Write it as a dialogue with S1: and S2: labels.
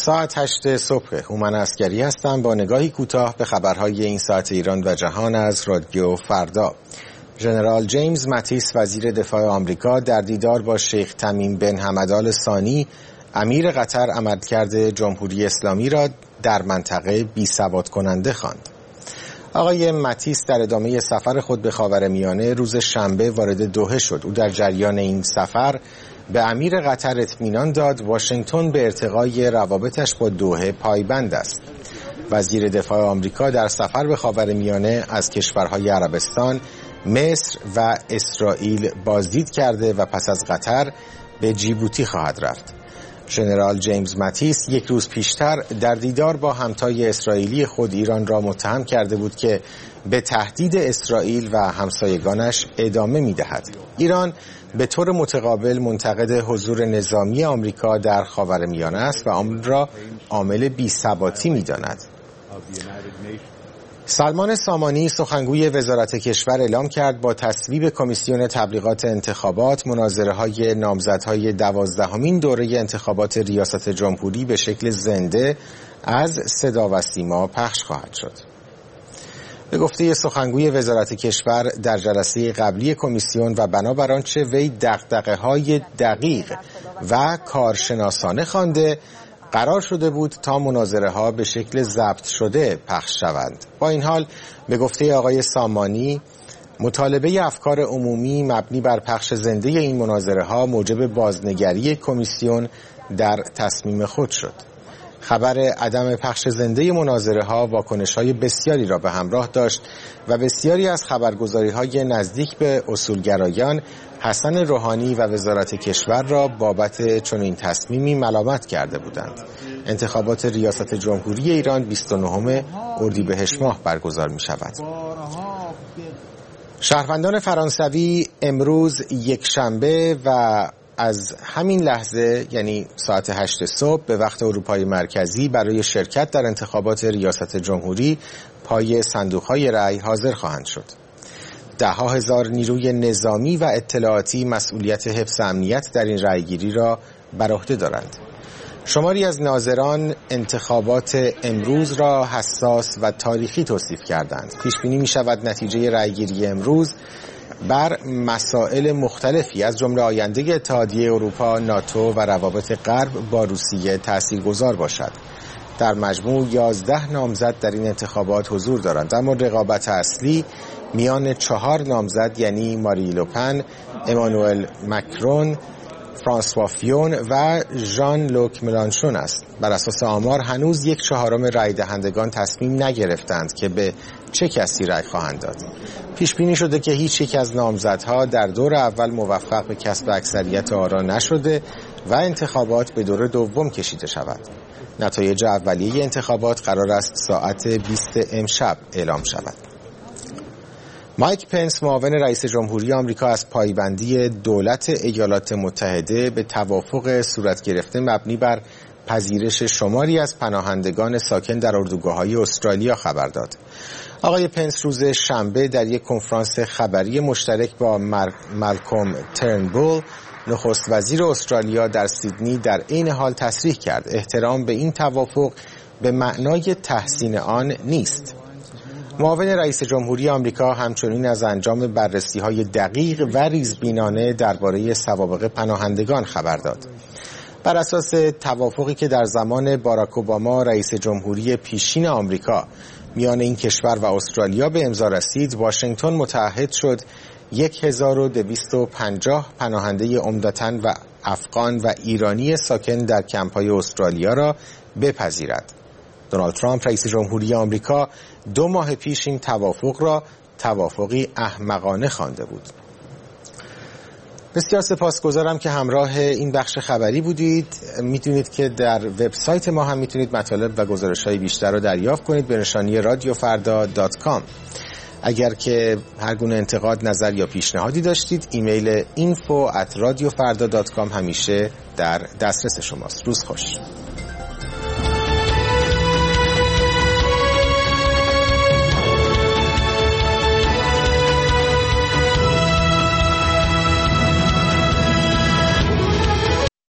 S1: ساعت 8 صبح. هومن عسکری هستم با نگاهی کوتاه به خبرهای این ساعت ایران و جهان از رادیو فردا. ژنرال جیمز ماتیس وزیر دفاع آمریکا در دیدار با شیخ تمیم بن حمد آل ثانی امیر قطر عملکرد جمهوری اسلامی را در منطقه بی‌ثبات کننده خواند. آقای ماتیس در ادامه سفر خود به خاورمیانه روز شنبه وارد دوحه شد. او در جریان این سفر به امیر قطر اطمینان داد واشنگتن به ارتقای روابطش با دوحه پایبند است. وزیر دفاع آمریکا در سفر به خاورمیانه از کشورهای عربستان، مصر و اسرائیل بازدید کرده و پس از قطر به جیبوتی خواهد رفت. ژنرال جیمز ماتیس یک روز پیشتر در دیدار با همتای اسرائیلی خود ایران را متهم کرده بود که به تهدید اسرائیل و همسایگانش ادامه می‌دهد. ایران به طور متقابل منتقد حضور نظامی آمریکا در خاورمیانه است و آن را عامل بی‌ثباتی می‌داند. سلمان سامانی سخنگوی وزارت کشور اعلام کرد با تصویب کمیسیون تبلیغات انتخابات مناظره‌های نامزدهای 12مین دوره انتخابات ریاست جمهوری به شکل زنده از صدا و سیما پخش خواهد شد. به گفته سخنگوی وزارت کشور در جلسه قبلی کمیسیون و بنابر آنچه وی دغدغه‌های دقیق و کارشناسانه خوانده، قرار شده بود تا مناظره ها به شکل ضبط شده پخش شوند. با این حال به گفته آقای سامانی مطالبه افکار عمومی مبنی بر پخش زنده این مناظره ها موجب بازنگری کمیسیون در تصمیم خود شد. خبر عدم پخش زنده مناظره ها واکنش های بسیاری را به همراه داشت و بسیاری از خبرگزاری های نزدیک به اصولگرایان حسن روحانی و وزارت کشور را بابت چنین تصمیمی ملامت کرده بودند. انتخابات ریاست جمهوری ایران 29 اردیبهشت ماه برگزار می شود. شهروندان فرانسوی امروز یک شنبه و از همین لحظه یعنی ساعت 8 صبح به وقت اروپای مرکزی برای شرکت در انتخابات ریاست جمهوری پای صندوق‌های رأی حاضر خواهند شد. ده‌ها هزار نیروی نظامی و اطلاعاتی مسئولیت حفظ امنیت در این رأیگیری را بر عهده دارند. شماری از ناظران انتخابات امروز را حساس و تاریخی توصیف کردند. پیش بینی می شود نتیجه رأیگیری امروز بر مسائل مختلفی از جمله آینده اتحادیه اروپا، ناتو و روابط غرب با روسیه تاثیرگذار باشد. در مجموع 11 نامزد در این انتخابات حضور دارند، اما رقابت اصلی میان 4 نامزد یعنی ماری لوپن، امانوئل مکرون، فرانسوا فیون و ژان لوک ملانشون است. بر اساس آمار هنوز 1/4 رای دهندگان تصمیم نگرفتند که به چه کسی رای خواهند داد. پیش بینی شده که هیچ یک از نامزدها در دور اول موفق به کسب اکثریت آرا نشده و انتخابات به دور دوم کشیده شود. نتایج اولیه انتخابات قرار است ساعت 20 امشب اعلام شود. مایک پنس معاون رئیس جمهوری آمریکا از پایبندی دولت ایالات متحده به توافق صورت گرفته مبنی بر پذیرش شماری از پناهندگان ساکن در اردوگاه‌های استرالیا خبر داد. آقای پنس روز شنبه در یک کنفرانس خبری مشترک با مالکوم ترنبول نخست وزیر استرالیا در سیدنی در عین حال تصریح کرد احترام به این توافق به معنای تحسین آن نیست. معاون رئیس جمهوری آمریکا همچنین از انجام بررسی‌های دقیق و ریزبینانه درباره سوابق پناهندگان خبر داد. بر اساس توافقی که در زمان باراک اوباما رئیس جمهوری پیشین آمریکا میان این کشور و استرالیا به امضا رسید، واشنگتن متعهد شد 1250 پناهنده عمدتاً و افغان و ایرانی ساکن در کمپ‌های استرالیا را بپذیرد. دونالد ترامپ رئیس جمهوری آمریکا 2 ماه پیش این توافق را توافقی احمقانه خوانده بود. بسیار سپاسگزارم که همراه این بخش خبری بودید. میتونید که در وبسایت ما هم میتونید مطالب و گزارش‌های بیشتر رو دریافت کنید به نشانی radiofarda.com. اگر که هر گونه انتقاد، نظر یا پیشنهادی داشتید ایمیل info@radiofarda.com همیشه در دسترس شماست. روز خوش.